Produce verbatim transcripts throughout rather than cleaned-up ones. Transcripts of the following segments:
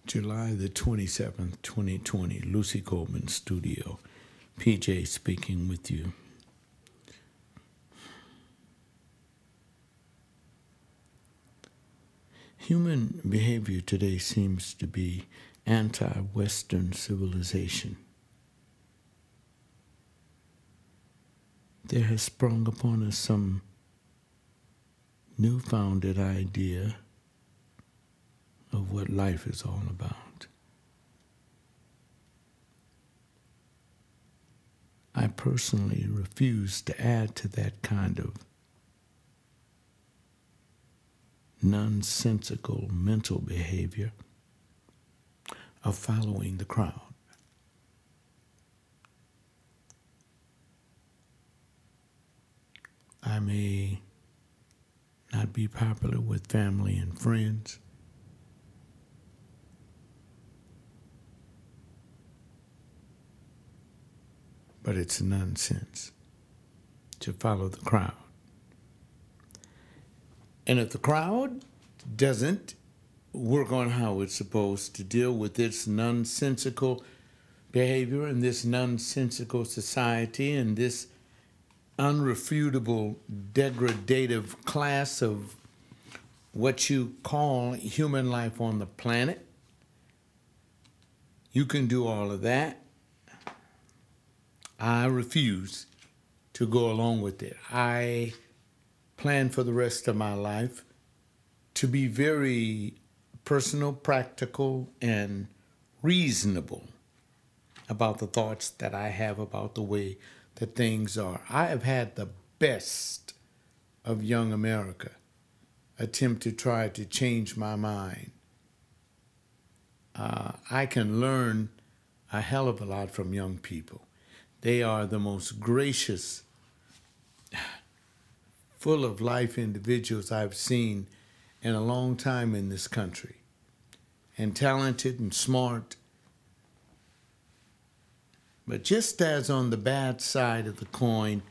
July the twenty-seventh, twenty twenty, Lucy Goldman Studio. P J speaking with you. Human behavior today seems to be anti-Western civilization. There has sprung upon us some newfounded idea of what life is all about. I personally refuse to add to that kind of nonsensical mental behavior of following the crowd. I may not be popular with family and friends, but it's nonsense to follow the crowd. And if the crowd doesn't work on how it's supposed to deal with its nonsensical behavior and this nonsensical society and this unrefutable degradative class of what you call human life on the planet, you can do all of that. I refuse to go along with it. I plan for the rest of my life to be very personal, practical, and reasonable about the thoughts that I have about the way that things are. I have had the best of young America attempt to try to change my mind. Uh, I can learn a hell of a lot from young people. They are the most gracious, full of life individuals I've seen in a long time in this country, and talented and smart. But just as on the bad side of the coin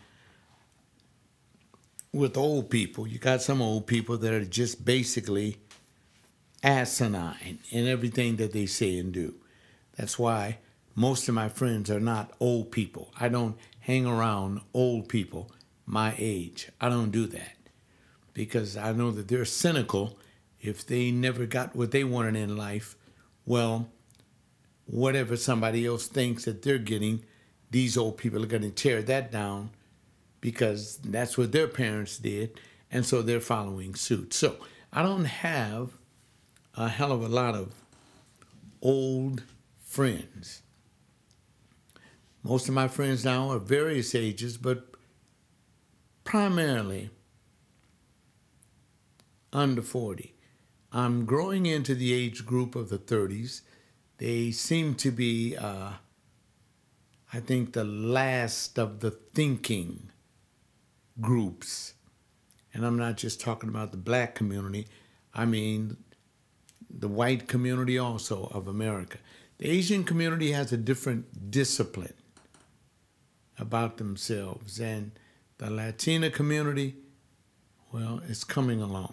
with old people, you got some old people that are just basically asinine in everything that they say and do. That's why most of my friends are not old people. I don't hang around old people my age. I don't do that because I know that they're cynical. If they never got what they wanted in life, well, whatever somebody else thinks that they're getting, these old people are going to tear that down because that's what their parents did, and so they're following suit. So I don't have a hell of a lot of old friends. Most of my friends now are various ages, but primarily under forty. I'm growing into the age group of the thirties. They seem to be, uh, I think, the last of the thinking groups. And I'm not just talking about the black community. I mean the white community also of America. The Asian community has a different discipline about themselves. And the Latina community, well, it's coming along.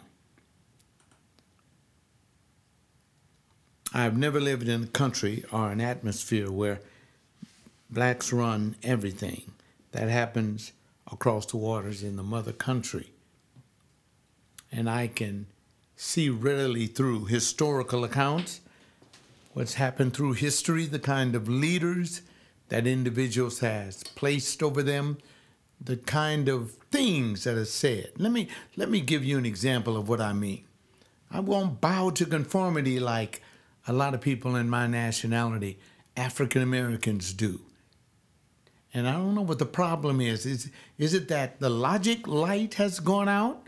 I've never lived in a country or an atmosphere where blacks run everything. That happens across the waters in the mother country. And I can see readily through historical accounts what's happened through history, the kind of leaders that individuals has placed over them, the kind of things that are said. Let me, let me give you an example of what I mean. I won't bow to conformity like a lot of people in my nationality, African Americans, do. And I don't know what the problem is. Is, is it that the logic light has gone out?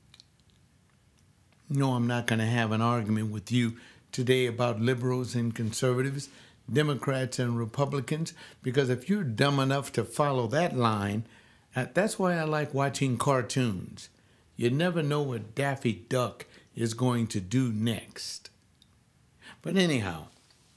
No, I'm not going to have an argument with you today about liberals and conservatives, Democrats and Republicans, because if you're dumb enough to follow that line, uh, that's why I like watching cartoons. You never know what Daffy Duck is going to do next. But anyhow,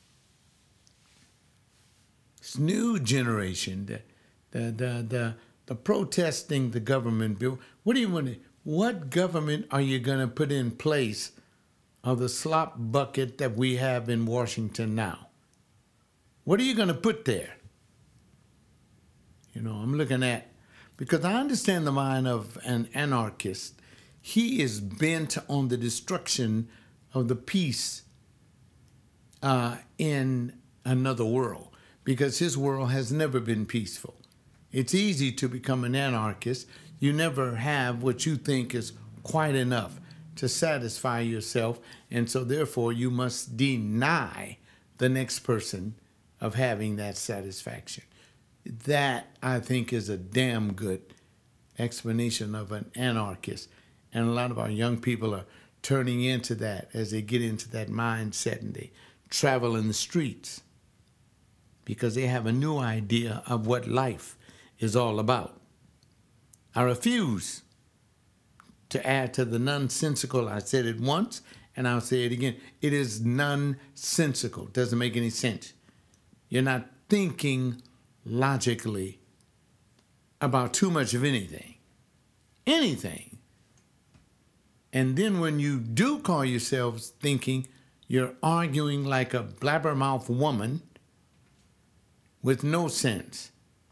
this new generation, the the the the, the protesting the government bill. What do you want to? What government are you going to put in place of the slop bucket that we have in Washington now. What are you going to put there? You know, I'm looking at, because I understand the mind of an anarchist. He is bent on the destruction of the peace uh, in another world, because his world has never been peaceful. It's easy to become an anarchist. You never have what you think is quite enough to satisfy yourself, and so therefore you must deny the next person of having that satisfaction. That, I think, is a damn good explanation of an anarchist. And a lot of our young people are turning into that as they get into that mindset and they travel in the streets, because they have a new idea of what life is all about. I refuse to add to the nonsensical. I said it once, and I'll say it again. It is nonsensical. It doesn't make any sense. You're not thinking logically about too much of anything. Anything. And then when you do call yourselves thinking, you're arguing like a blabbermouth woman with no sense.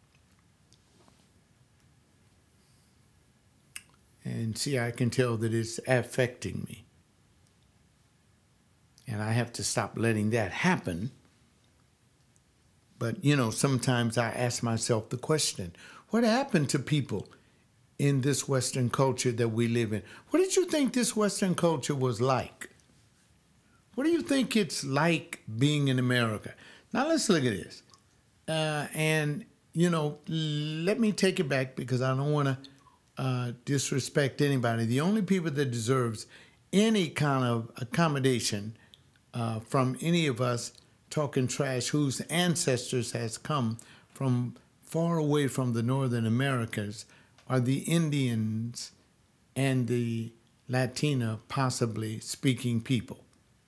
And see, I can tell that it's affecting me. And I have to stop letting that happen. But, you know, sometimes I ask myself the question, what happened to people in this Western culture that we live in? What did you think this Western culture was like? What do you think it's like being in America? Now, let's look at this. Uh, and, you know, let me take it back, because I don't want to uh, disrespect anybody. The only people that deserves any kind of accommodation uh, from any of us talking trash whose ancestors has come from far away from the Northern Americas are the Indians and the Latina, possibly speaking people.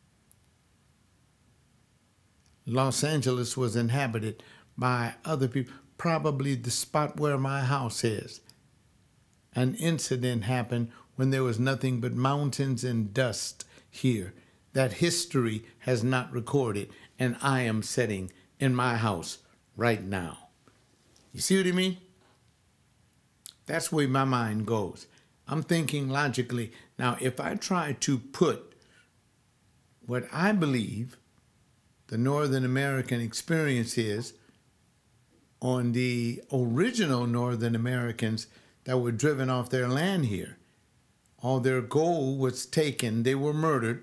Los Angeles was inhabited by other people, probably the spot where my house is. An incident happened when there was nothing but mountains and dust here that history has not recorded, and I am sitting in my house right now. You see what I mean? That's where my mind goes. I'm thinking logically. Now, if I try to put what I believe the Northern American experience is on the original Northern Americans that were driven off their land here, all their gold was taken. They were murdered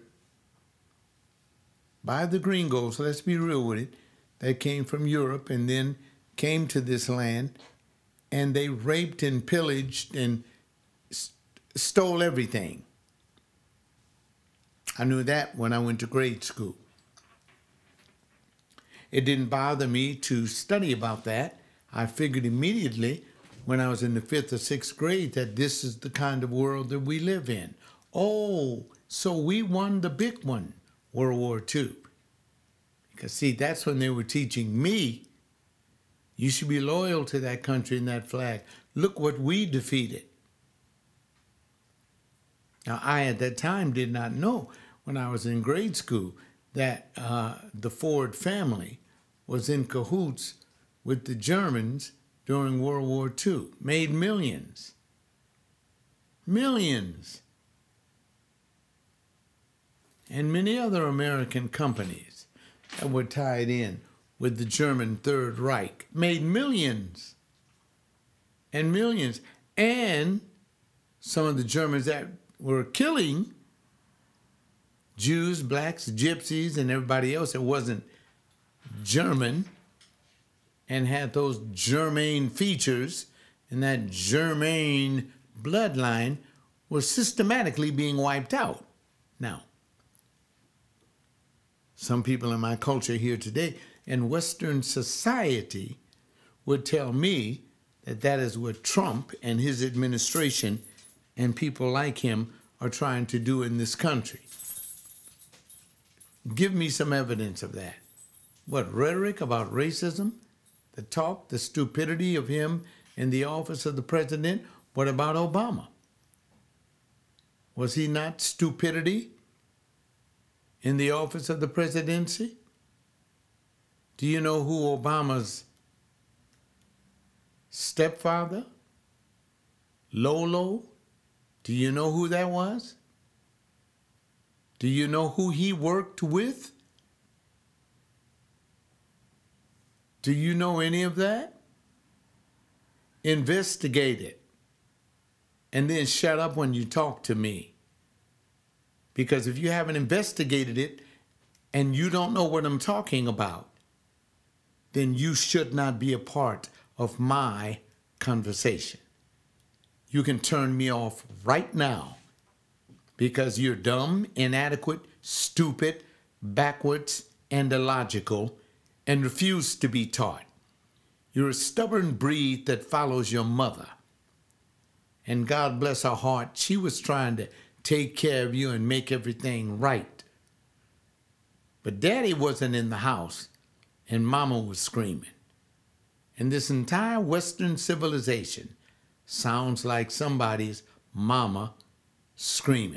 by the gringos, let's be real with it, that came from Europe and then came to this land, and they raped and pillaged and st- stole everything. I knew that when I went to grade school. It didn't bother me to study about that. I figured immediately when I was in the fifth or sixth grade that this is the kind of world that we live in. Oh, so we won the big one, World War Two. Because, see, that's when they were teaching me, you should be loyal to that country and that flag. Look what we defeated. Now, I at that time did not know when I was in grade school that uh, the Ford family was in cahoots with the Germans during World War Two, made millions. Millions. And many other American companies that were tied in with the German Third Reich made millions and millions. And some of the Germans that were killing Jews, blacks, gypsies, and everybody else that wasn't German and had those German features and that German bloodline were systematically being wiped out. Now, some people in my culture here today in Western society would tell me that that is what Trump and his administration and people like him are trying to do in this country. Give me some evidence of that. What, rhetoric about racism? The talk, the stupidity of him in the office of the president? What about Obama? Was he not stupidity? in the office of the presidency? Do you know who Obama's stepfather, Lolo? Do you know who that was? Do you know who he worked with? Do you know any of that? Investigate it. And then shut up when you talk to me. Because if you haven't investigated it and you don't know what I'm talking about, then you should not be a part of my conversation. You can turn me off right now because you're dumb, inadequate, stupid, backwards, and illogical, and refuse to be taught. You're a stubborn breed that follows your mother. And God bless her heart, she was trying to take care of you and make everything right. But Daddy wasn't in the house, and Mama was screaming. And this entire Western civilization sounds like somebody's mama screaming.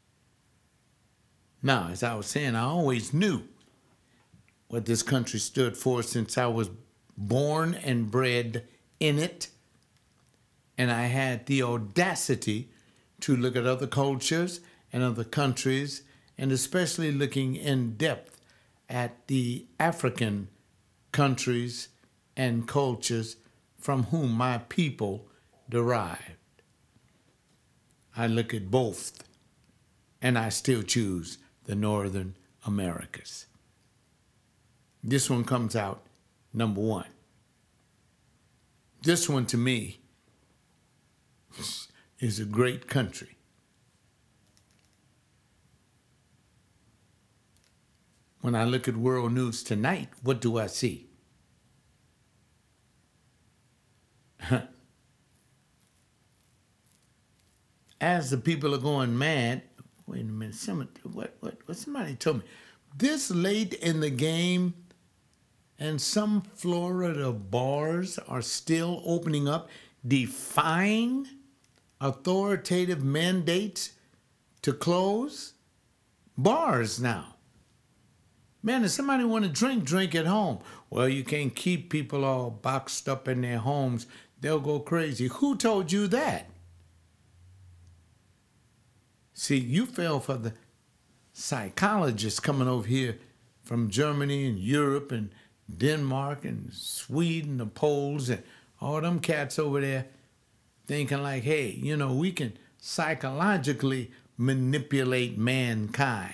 Now, as I was saying, I always knew what this country stood for since I was born and bred in it. And I had the audacity to look at other cultures and other countries, and especially looking in depth at the African countries and cultures from whom my people derived. I look at both, and I still choose the Northern Americas. This one comes out number one. This one, to me, is a great country. When I look at world news tonight, what do I see? As the people are going mad, wait a minute, somebody, what, what, what somebody told me, this late in the game, and some Florida bars are still opening up, defying authoritative mandates to close bars now. Man, if somebody want to drink, drink at home. Well, you can't keep people all boxed up in their homes. They'll go crazy. Who told you that? See, you fell for the psychologists coming over here from Germany and Europe and Denmark and Sweden, the Poles, and all them cats over there thinking like, hey, you know, we can psychologically manipulate mankind.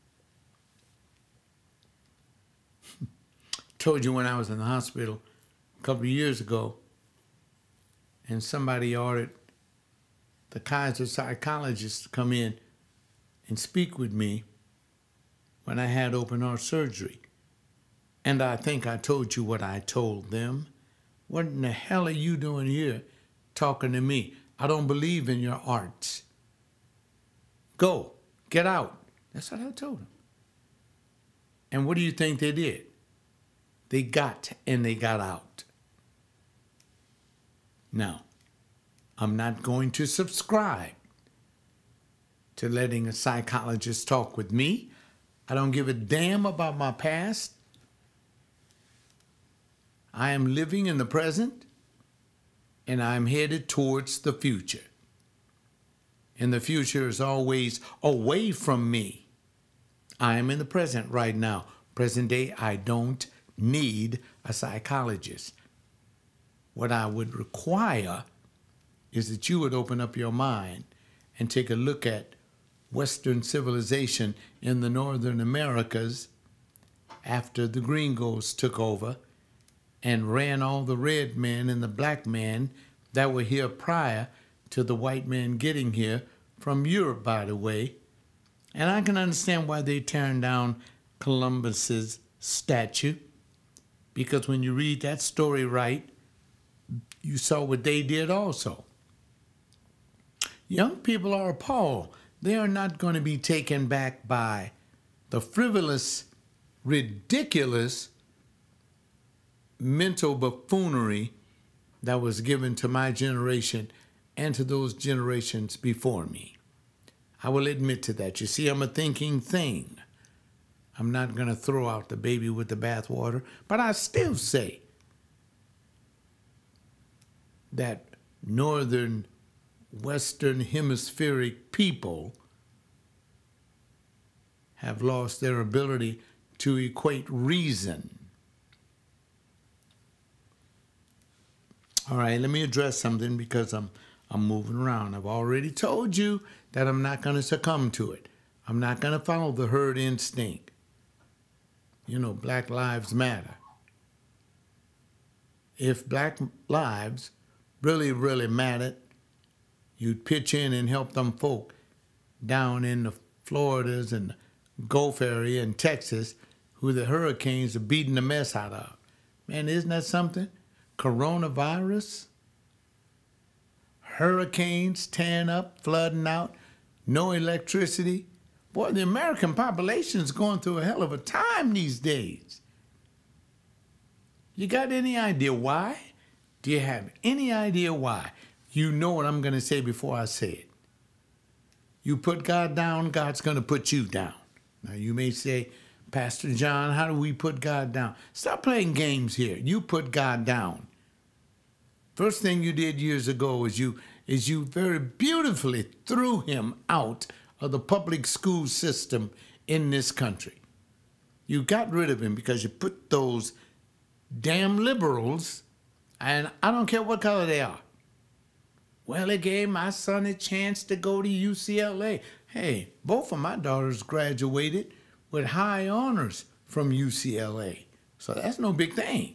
Told you when I was in the hospital a couple of years ago, and somebody ordered the Kaiser psychologist to come in and speak with me when I had open heart surgery. And I think I told you what I told them. What in the hell are you doing here talking to me? I don't believe in your arts. Go, get out. That's what I told them. And what do you think they did? They got and they got out. Now, I'm not going to subscribe to letting a psychologist talk with me. I don't give a damn about my past. I am living in the present, and I'm headed towards the future. And the future is always away from me. I am in the present right now. Present day, I don't need a psychologist. What I would require is that you would open up your mind and take a look at Western civilization in the Northern Americas after the gringos took over and ran all the red men and the black men that were here prior to the white men getting here from Europe, by the way. And I can understand why they turned down Columbus's statue, because when you read that story right, you saw what they did also. Young people are appalled. They are not going to be taken back by the frivolous, ridiculous mental buffoonery that was given to my generation and to those generations before me. I will admit to that. You see, I'm a thinking thing. I'm not going to throw out the baby with the bathwater, but I still say that northern, western hemispheric people have lost their ability to equate reason. All right, let me address something because I'm I'm moving around. I've already told you that I'm not going to succumb to it. I'm not going to follow the herd instinct. You know, Black Lives Matter. If Black lives really, really mattered, you'd pitch in and help them folk down in the Floridas and the Gulf area in Texas who the hurricanes are beating the mess out of. Man, isn't that something? Coronavirus, hurricanes tearing up, flooding out, no electricity. Boy, the American population is going through a hell of a time these days. You got any idea why? Do you have any idea why? You know what I'm going to say before I say it. You put God down, God's going to put you down. Now, you may say, Pastor John, how do we put God down? Stop playing games here. You put God down. First thing you did years ago is you is you very beautifully threw him out of the public school system in this country. You got rid of him because you put those damn liberals, and I don't care what color they are. Well, it gave my son a chance to go to U C L A. Hey, both of my daughters graduated with high honors from U C L A. So that's no big thing.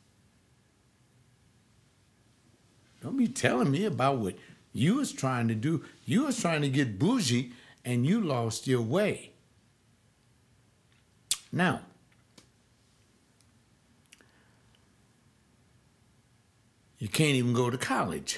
Don't be telling me about what you was trying to do. You was trying to get bougie, and you lost your way. Now, you can't even go to college.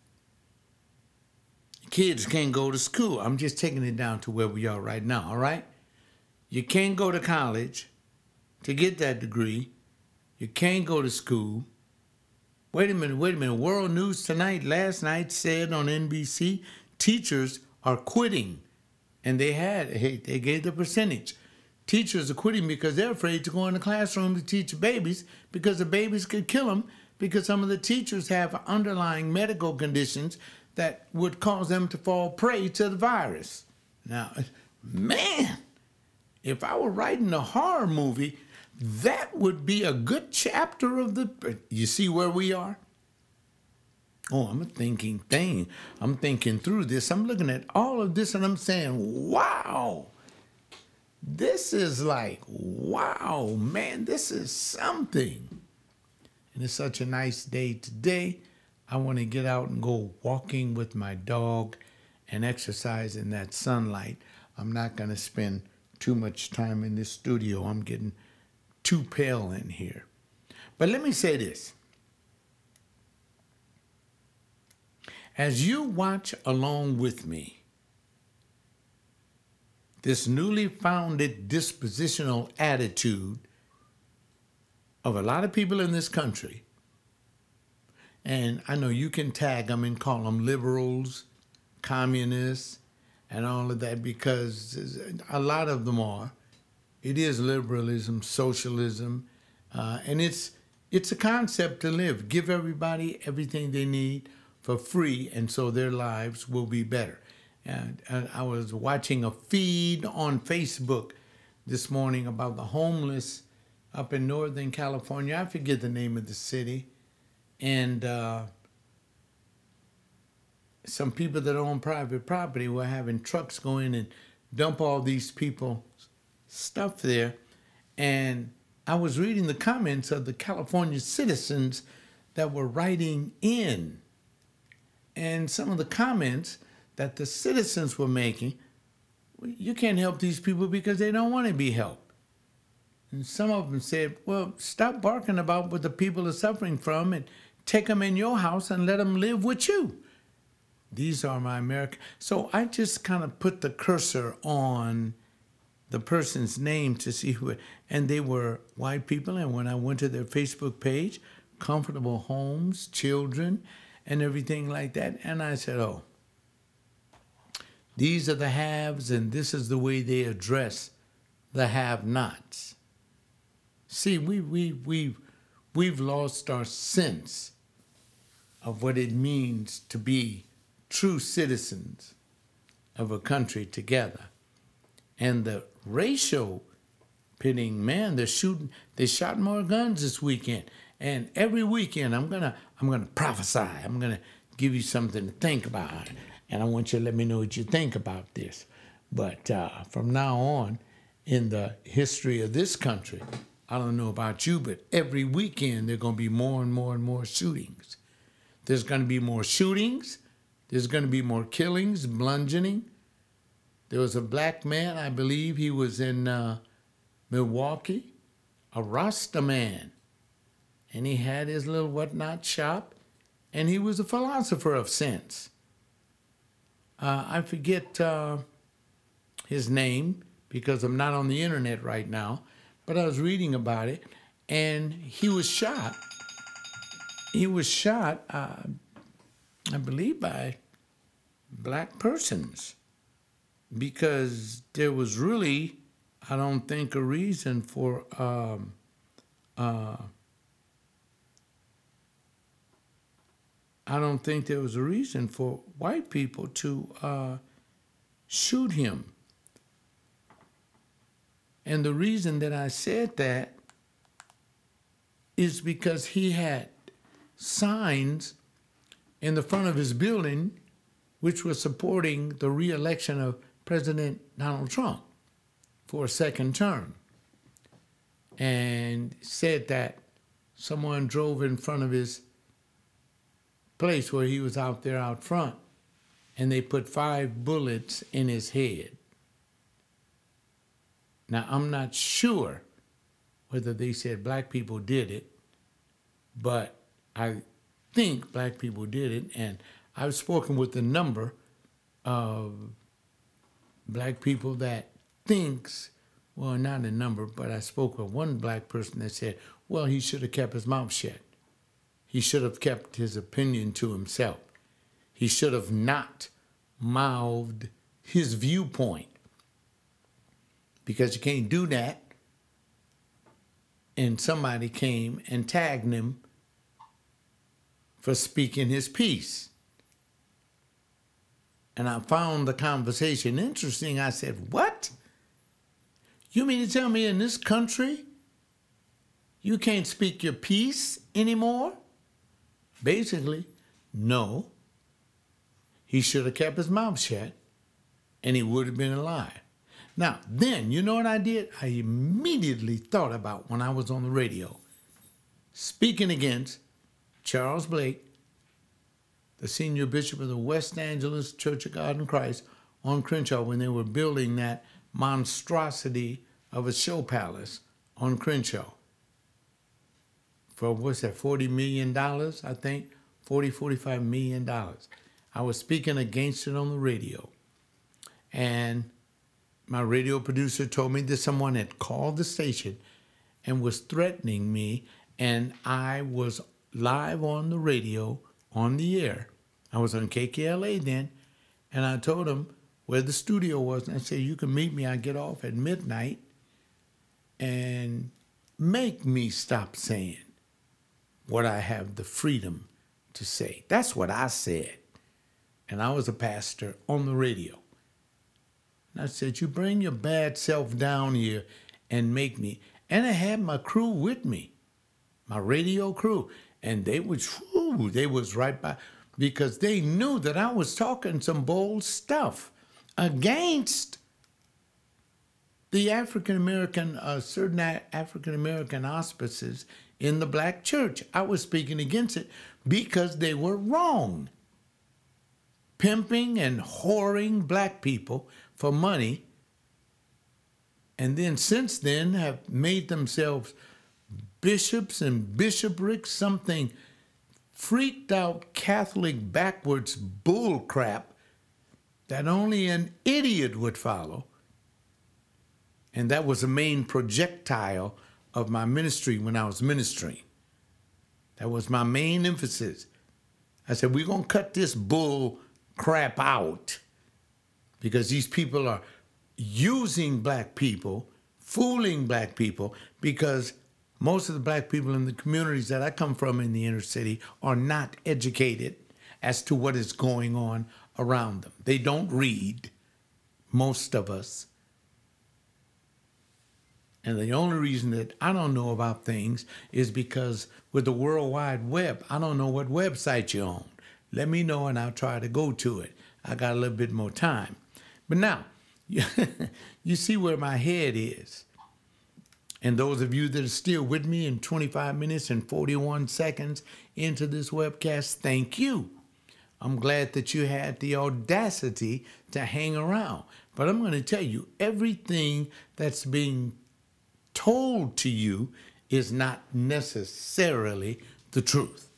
Kids can't go to school. I'm just taking it down to where we are right now, all right? You can't go to college to get that degree. You can't go to school. Wait a minute, wait a minute. World News Tonight last night said on N B C, teachers are quitting. And they had, hey, they gave the percentage. Teachers are quitting because they're afraid to go in the classroom to teach babies because the babies could kill them because some of the teachers have underlying medical conditions that would cause them to fall prey to the virus. Now, man, if I were writing a horror movie, that would be a good chapter of the... You see where we are? Oh, I'm a thinking thing. I'm thinking through this. I'm looking at all of this and I'm saying, wow, this is like, wow, man, this is something. And it's such a nice day today. I want to get out and go walking with my dog and exercise in that sunlight. I'm not going to spend too much time in this studio. I'm getting too pale in here. But let me say this. As you watch along with me, this newly founded dispositional attitude of a lot of people in this country, and I know you can tag them and call them liberals, communists, and all of that, because a lot of them are. It is liberalism, socialism, uh, and it's it's a concept to live. Give everybody everything they need for free, and so their lives will be better. And, and I was watching a feed on Facebook this morning about the homeless up in Northern California. I forget the name of the city. And uh, some people that own private property were having trucks go in and dump all these people's stuff there. And I was reading the comments of the California citizens that were writing in. And some of the comments that the citizens were making, you can't help these people because they don't want to be helped. And some of them said, well, stop barking about what the people are suffering from and take them in your house and let them live with you. These are my American. So I just kind of put the cursor on the person's name to see who, and they were white people. And when I went to their Facebook page, comfortable homes, children, and everything like that. And I said, oh, these are the haves, and this is the way they address the have-nots. See, we, we, we, we've lost our sense of what it means to be true citizens of a country together. And the racial pitting, man, they're shooting, they shot more guns this weekend. And every weekend I'm gonna I'm gonna prophesy. I'm gonna give you something to think about. And I want you to let me know what you think about this. But uh, from now on, in the history of this country, I don't know about you, but every weekend there are gonna be more and more and more shootings. There's gonna be more shootings. There's gonna be more killings, bludgeoning. There was a black man, I believe he was in uh, Milwaukee, a Rasta man. And he had his little whatnot shop, and he was a philosopher of sense. Uh, I forget uh, his name because I'm not on the internet right now, but I was reading about it, and he was shot. He was shot, uh, I believe, by black persons because there was really, I don't think, a reason for um, uh, I don't think there was a reason for white people to uh, shoot him. And the reason that I said that is because he had signs in the front of his building which were supporting the re-election of President Donald Trump for a second term, and said that someone drove in front of his place where he was out there out front, and they put five bullets in his head. Now, I'm not sure whether they said black people did it, but I think black people did it, and I've spoken with a number of black people that thinks, well, not a number, but I spoke with one black person that said, well, he should have kept his mouth shut. He should have kept his opinion to himself. He should have not mouthed his viewpoint, because you can't do that. And somebody came and tagged him for speaking his piece. And I found the conversation interesting. I said, what? You mean to tell me in this country you can't speak your piece anymore? Basically, no. He should have kept his mouth shut, and he would have been alive. Now, then, you know what I did? I immediately thought about when I was on the radio, speaking against Charles Blake, the senior bishop of the West Angeles Church of God in Christ, on Crenshaw, when they were building that monstrosity of a show palace on Crenshaw. For, what's that, forty million dollars, I think? forty, forty-five million dollars. I was speaking against it on the radio. And my radio producer told me that someone had called the station and was threatening me, and I was live on the radio, on the air. I was on K K L A then, and I told him where the studio was, and I said, you can meet me, I get off at midnight, and make me stop saying what I have the freedom to say. That's what I said. And I was a pastor on the radio. And I said, you bring your bad self down here and make me. And I had my crew with me, my radio crew. And they was, whew, they was right by, because they knew that I was talking some bold stuff against the African-American, uh, certain African-American auspices in the black church. I was speaking against it because they were wrong. Pimping and whoring black people for money, and then since then have made themselves bishops and bishoprics, something freaked out Catholic backwards bull crap that only an idiot would follow. And that was the main projectile of my ministry when I was ministering. That was my main emphasis. I said, we're going to cut this bull crap out because these people are using black people fooling black people, because most of the black people in the communities that I come from in the inner city are not educated as to what is going on around them. They don't read, most of us. And the only reason that I don't know about things is because with the World Wide Web, I don't know what website you're on. Let me know and I'll try to go to it. I got a little bit more time. But now, you see where my head is. And those of you that are still with me in twenty-five minutes and forty-one seconds into this webcast, thank you. I'm glad that you had the audacity to hang around. But I'm going to tell you, everything that's being told to you is not necessarily the truth.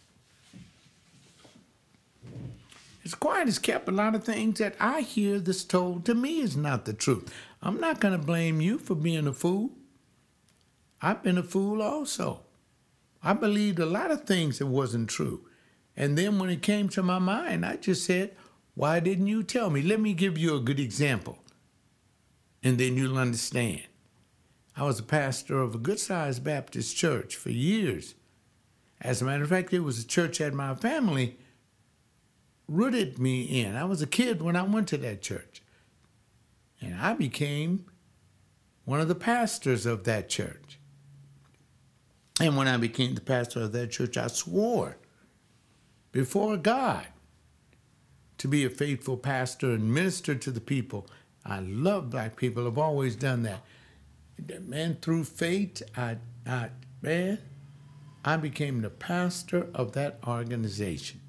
It's quiet as kept. A lot of things that I hear that's told to me is not the truth. I'm not going to blame you for being a fool. I've been a fool also. I believed a lot of things that wasn't true. And then when it came to my mind, I just said, why didn't you tell me? Let me give you a good example, and then you'll understand. I was a pastor of a good-sized Baptist church for years. As a matter of fact, it was a church that my family rooted me in. I was a kid when I went to that church. And I became one of the pastors of that church. And when I became the pastor of that church, I swore before God to be a faithful pastor and minister to the people. I love black people. I've always done that. Man, through faith, I, I, man, I became the pastor of that organization.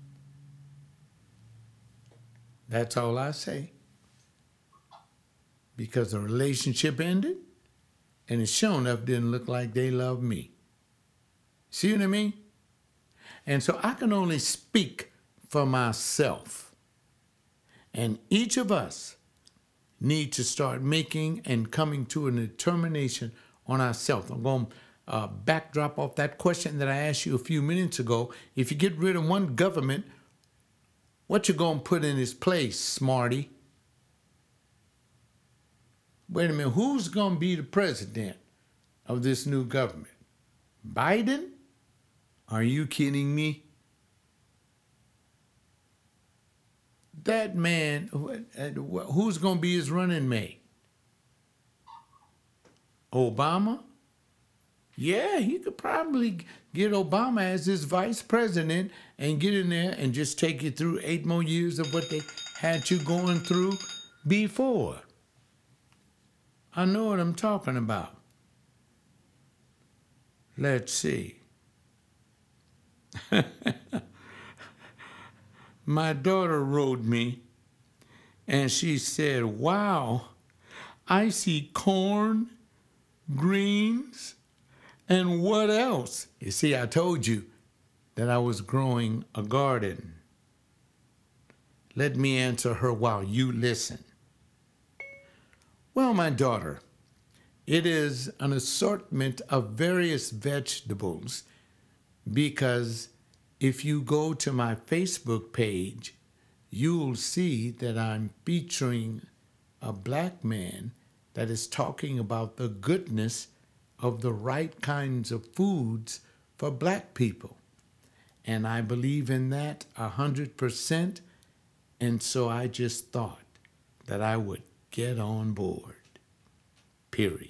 That's all I say. Because the relationship ended, and it sure enough didn't look like they loved me. See what I mean? And so I can only speak for myself. And each of us need to start making and coming to a determination on ourselves. I'm going to uh, backdrop off that question that I asked you a few minutes ago. If you get rid of one government, what you going to put in its place, smarty? Wait a minute, who's going to be the president of this new government? Biden? Are you kidding me? That man, who's going to be his running mate? Obama? Yeah, he could probably get Obama as his vice president and get in there and just take you through eight more years of what they had you going through before. I know what I'm talking about. Let's see. My daughter wrote me, and she said, wow, I see corn, greens, and what else? You see, I told you that I was growing a garden. Let me answer her while you listen. Well, my daughter, it is an assortment of various vegetables, because if you go to my Facebook page, you'll see that I'm featuring a black man that is talking about the goodness of the right kinds of foods for black people. And I believe in that a hundred percent. And so I just thought that I would get on board, period.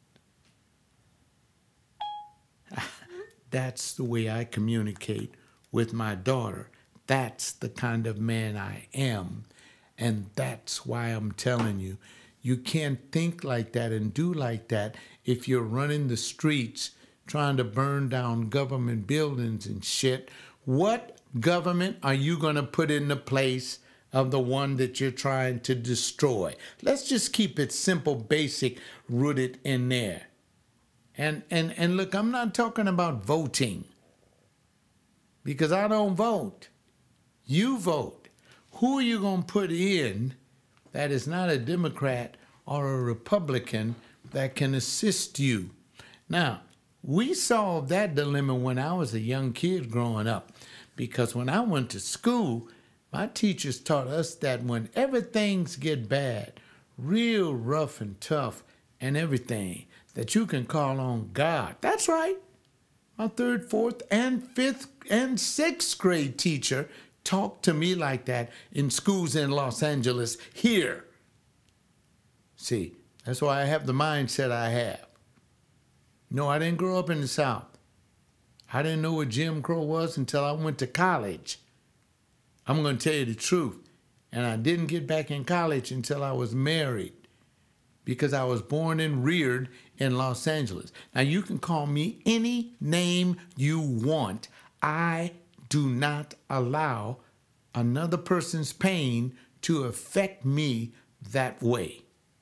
That's the way I communicate with my daughter. That's the kind of man I am. And that's why I'm telling you, you can't think like that and do like that if you're running the streets trying to burn down government buildings and shit. What government are you going to put in the place of the one that you're trying to destroy? Let's just keep it simple, basic, rooted in there. And, and, and look, I'm not talking about voting, because I don't vote. You vote. Who are you going to put in that is not a Democrat or a Republican that can assist you? Now, we solved that dilemma when I was a young kid growing up, because when I went to school, my teachers taught us that whenever things get bad, real rough and tough and everything, that you can call on God. That's right. My third, fourth, and fifth, and sixth grade teacher talked to me like that in schools in Los Angeles here. See, that's why I have the mindset I have. No, I didn't grow up in the South. I didn't know what Jim Crow was until I went to college. I'm going to tell you the truth. And I didn't get back in college until I was married, because I was born and reared in Los Angeles. Now, you can call me any name you want. I do not allow another person's pain to affect me that way.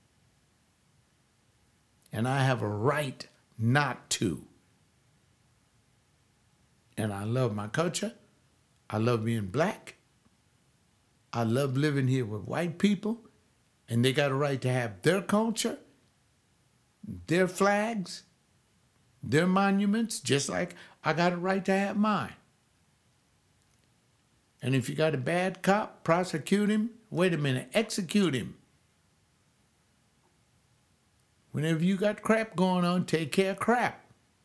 And I have a right not to. And I love my culture. I love being black. I love living here with white people. And they got a right to have their culture, their flags, their monuments, just like I got a right to have mine. And if you got a bad cop, prosecute him. Wait a minute, execute him. Whenever you got crap going on, take care of crap.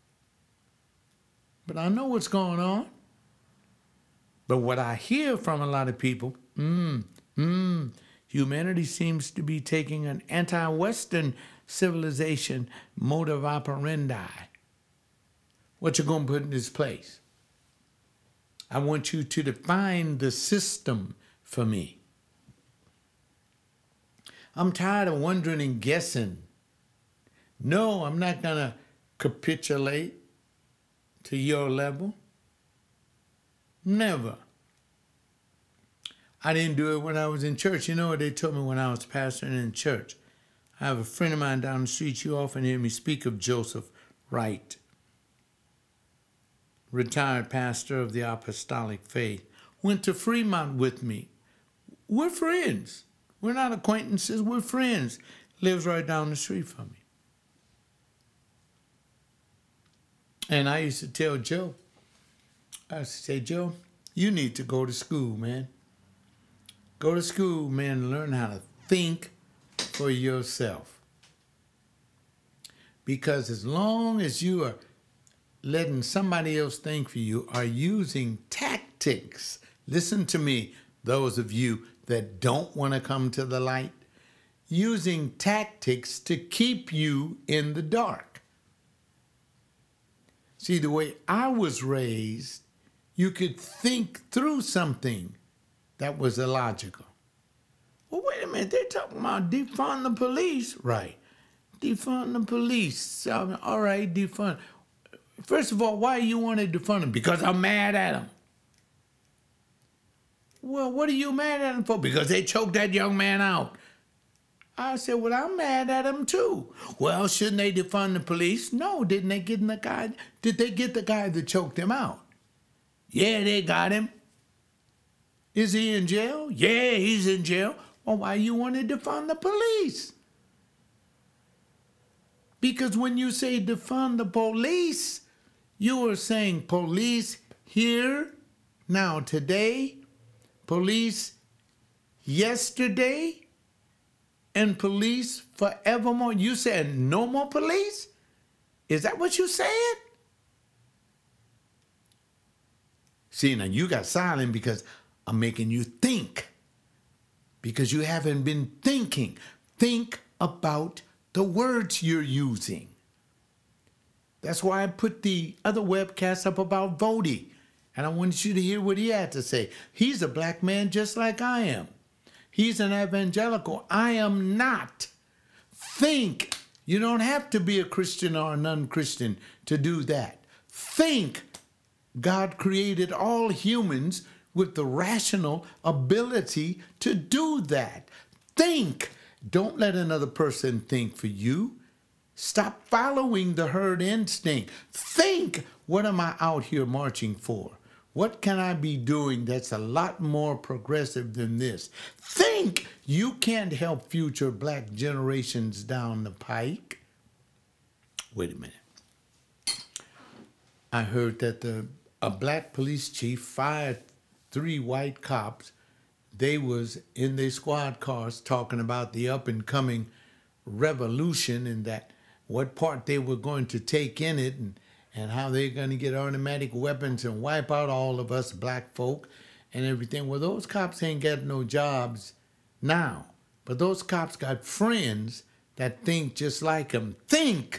But I know what's going on. But what I hear from a lot of people, mm, mm, humanity seems to be taking an anti-Western civilization modus operandi. What you going to put in this place? I want you to define the system for me. I'm tired of wondering and guessing. No, I'm not going to capitulate to your level. Never. I didn't do it when I was in church. You know what they told me when I was pastoring in church? I have a friend of mine down the street. You often hear me speak of Joseph Wright, retired pastor of the Apostolic Faith. Went to Fremont with me. We're friends. We're not acquaintances. We're friends. Lives right down the street from me. And I used to tell Joe, I used to say, Joe, you need to go to school, man. Go to school, man, and learn how to think for yourself. Because as long as you are letting somebody else think for you, are using tactics, listen to me, those of you that don't want to come to the light, using tactics to keep you in the dark. See, the way I was raised, you could think through something that was illogical. Well, wait a minute, they're talking about defund the police. Right, defund the police. All right, defund. First of all, why you want to defund them? Because I'm mad at them. Well, what are you mad at them for? Because they choked that young man out. I said, well, I'm mad at them too. Well, shouldn't they defund the police? No, didn't they get the guy? Did they get the guy that choked him out? Yeah, they got him. Is he in jail? Yeah, he's in jail. Well, why you want to defund the police? Because when you say defund the police, you are saying police here, now, today, police yesterday, and police forevermore. You said no more police? Is that what you said? See, now you got silent because I'm making you think. Because you haven't been thinking. Think about the words you're using. That's why I put the other webcast up about Vody. And I wanted you to hear what he had to say. He's a black man just like I am. He's an evangelical. I am not. Think. You don't have to be a Christian or a non-Christian to do that. Think. God created all humans with the rational ability to do that. Think. Don't let another person think for you. Stop following the herd instinct. Think. What am I out here marching for? What can I be doing that's a lot more progressive than this? Think. You can't help future black generations down the pike. Wait a minute. I heard that the a black police chief fired three white cops. They was in their squad cars talking about the up and coming revolution and that what part they were going to take in it, and, and how they're going to get automatic weapons and wipe out all of us black folk and everything. Well, those cops ain't got no jobs now, but those cops got friends that think just like them. Think!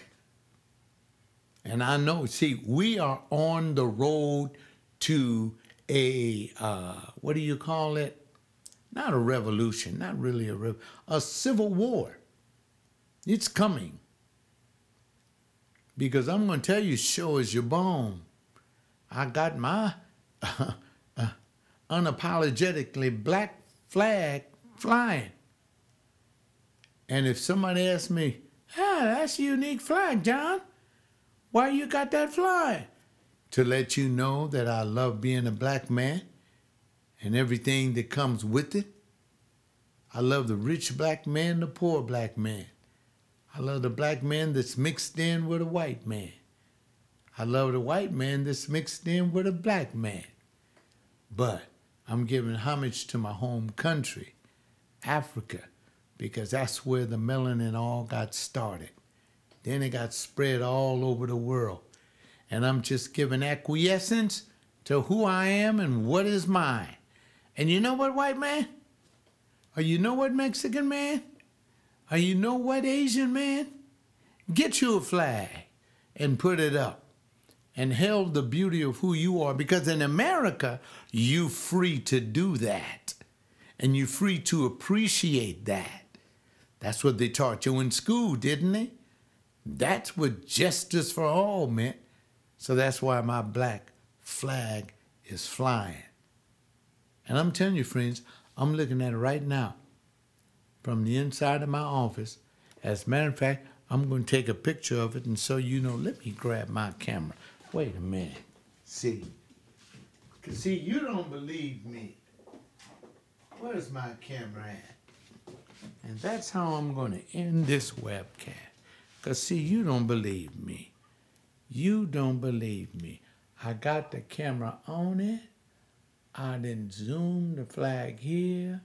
And I know, see, we are on the road to a, uh, what do you call it? Not a revolution, not really a rev- a civil war. It's coming. Because I'm going to tell you, show as your bone. I got my uh, uh, unapologetically black flag flying. And if somebody asks me, ah, that's a unique flag, John. Why you got that flying? To let you know that I love being a black man and everything that comes with it. I love the rich black man, the poor black man. I love the black man that's mixed in with a white man. I love the white man that's mixed in with a black man. But I'm giving homage to my home country, Africa, because that's where the melanin all got started. Then it got spread all over the world. And I'm just giving acquiescence to who I am and what is mine. And you know what, white man? Or you know what, Mexican man? Or you know what, Asian man? Get you a flag and put it up and herald the beauty of who you are. Because in America, you're free to do that. And you're free to appreciate that. That's what they taught you in school, didn't they? That's what justice for all meant. So that's why my black flag is flying. And I'm telling you, friends, I'm looking at it right now from the inside of my office. As a matter of fact, I'm going to take a picture of it, and so you know, let me grab my camera. Wait a minute. See. Because, see, you don't believe me. Where's my camera at? And that's how I'm going to end this webcast. Because, see, you don't believe me. You don't believe me. I got the camera on it. I didn't zoom the flag here.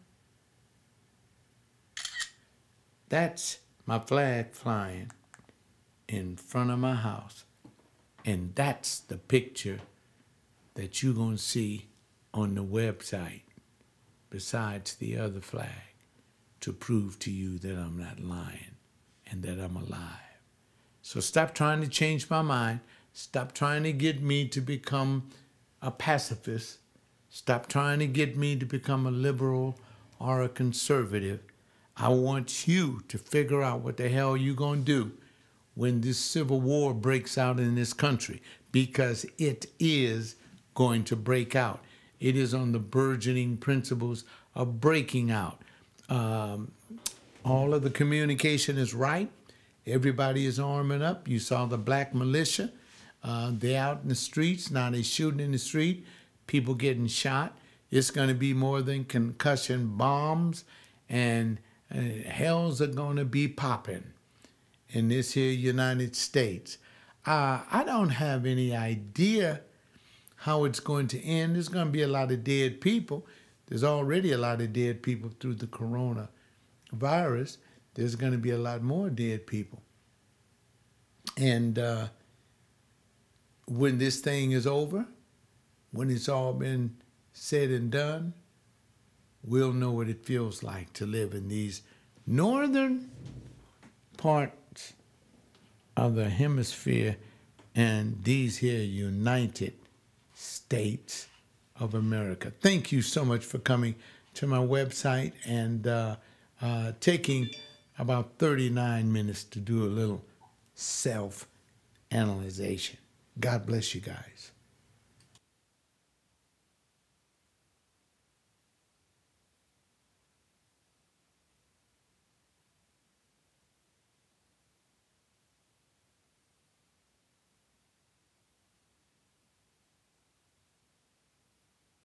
That's my flag flying in front of my house. And that's the picture that you're going to see on the website, besides the other flag, to prove to you that I'm not lying and that I'm alive. So stop trying to change my mind. Stop trying to get me to become a pacifist. Stop trying to get me to become a liberal or a conservative. I want you to figure out what the hell you're going to do when this civil war breaks out in this country, because it is going to break out. It is on the burgeoning principles of breaking out. Um, all of the communication is right. Everybody is arming up. You saw the black militia. Uh, they're out in the streets. Now they're shooting in the street. People getting shot. It's going to be more than concussion bombs, and uh, hells are going to be popping in this here United States. Uh, I don't have any idea how it's going to end. There's going to be a lot of dead people. There's already a lot of dead people through the coronavirus. There's going to be a lot more dead people. And uh, when this thing is over, when it's all been said and done, we'll know what it feels like to live in these northern parts of the hemisphere and these here United States of America. Thank you so much for coming to my website and uh, uh, taking about thirty-nine minutes to do a little self-analyzation. God bless you guys.